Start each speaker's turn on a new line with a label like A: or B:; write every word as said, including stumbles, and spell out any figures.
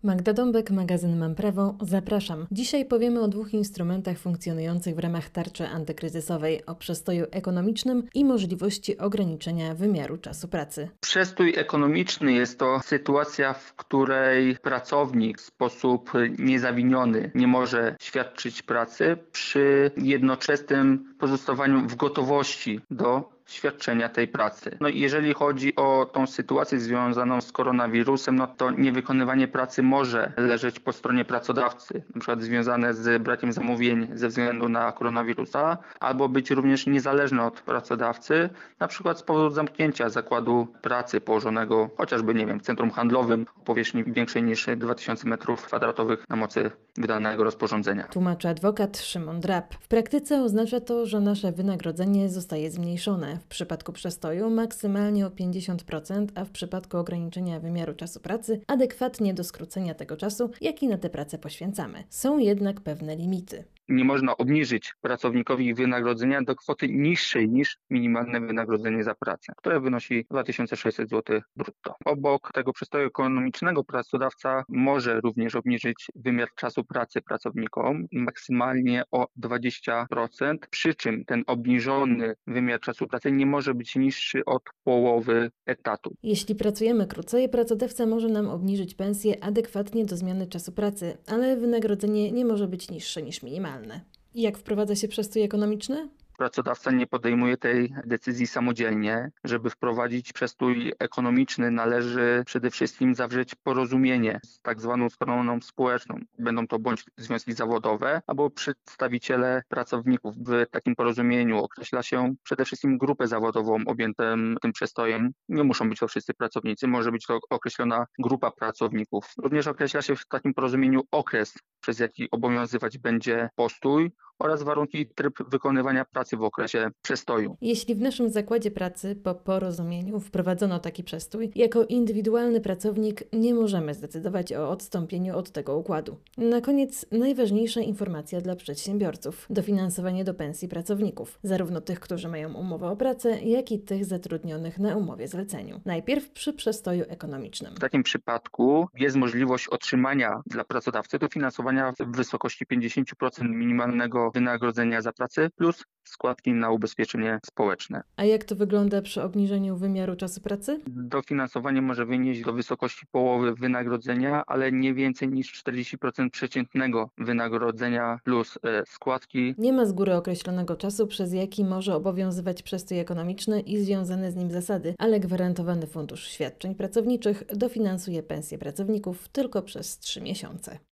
A: Magda Dąbek, magazyn Mam Prawo. Zapraszam. Dzisiaj powiemy o dwóch instrumentach funkcjonujących w ramach tarczy antykryzysowej, o przestoju ekonomicznym i możliwości ograniczenia wymiaru czasu pracy.
B: Przestój ekonomiczny jest to sytuacja, w której pracownik w sposób niezawiniony nie może świadczyć pracy przy jednoczesnym pozostawaniu w gotowości do świadczenia tej pracy. No i jeżeli chodzi o tą sytuację związaną z koronawirusem, no to niewykonywanie pracy może leżeć po stronie pracodawcy, na przykład związane z brakiem zamówień ze względu na koronawirusa, albo być również niezależne od pracodawcy, na przykład z powodu zamknięcia zakładu pracy położonego chociażby, nie wiem, w centrum handlowym o powierzchni większej niż dwa tysiące metrów kwadratowych na mocy wydanego rozporządzenia.
A: Tłumaczy adwokat Szymon Drab. W praktyce oznacza to, że nasze wynagrodzenie zostaje zmniejszone. W przypadku przestoju maksymalnie o pięćdziesiąt procent, a w przypadku ograniczenia wymiaru czasu pracy adekwatnie do skrócenia tego czasu, jaki na tę pracę poświęcamy. Są jednak pewne limity.
B: Nie można obniżyć pracownikowi wynagrodzenia do kwoty niższej niż minimalne wynagrodzenie za pracę, które wynosi dwa tysiące sześćset złotych brutto. Obok tego przestoju ekonomicznego pracodawca może również obniżyć wymiar czasu pracy pracownikom maksymalnie o dwadzieścia procent, przy czym ten obniżony wymiar czasu pracy nie może być niższy od połowy etatu.
A: Jeśli pracujemy krócej, pracodawca może nam obniżyć pensję adekwatnie do zmiany czasu pracy, ale wynagrodzenie nie może być niższe niż minimalne. Jak wprowadza się przestój ekonomiczny?
B: Pracodawca nie podejmuje tej decyzji samodzielnie. Żeby wprowadzić przestój ekonomiczny, należy przede wszystkim zawrzeć porozumienie z tak zwaną stroną społeczną. Będą to bądź związki zawodowe, albo przedstawiciele pracowników. W takim porozumieniu określa się przede wszystkim grupę zawodową objętą tym przestojem. Nie muszą być to wszyscy pracownicy, może być to określona grupa pracowników. Również określa się w takim porozumieniu okres, przez jaki obowiązywać będzie postój, oraz warunki i tryb wykonywania pracy w okresie przestoju.
A: Jeśli w naszym zakładzie pracy po porozumieniu wprowadzono taki przestój, jako indywidualny pracownik nie możemy zdecydować o odstąpieniu od tego układu. Na koniec najważniejsza informacja dla przedsiębiorców. Dofinansowanie do pensji pracowników, zarówno tych, którzy mają umowę o pracę, jak i tych zatrudnionych na umowie zleceniu. Najpierw przy przestoju ekonomicznym.
B: W takim przypadku jest możliwość otrzymania dla pracodawcy dofinansowania w wysokości pięćdziesiąt procent minimalnego wynagrodzenia za pracę plus składki na ubezpieczenie społeczne.
A: A jak to wygląda przy obniżeniu wymiaru czasu pracy?
B: Dofinansowanie może wynieść do wysokości połowy wynagrodzenia, ale nie więcej niż czterdzieści procent przeciętnego wynagrodzenia plus e, składki.
A: Nie ma z góry określonego czasu, przez jaki może obowiązywać przestój ekonomiczny i związane z nim zasady, ale gwarantowany fundusz świadczeń pracowniczych dofinansuje pensje pracowników tylko przez trzy miesiące.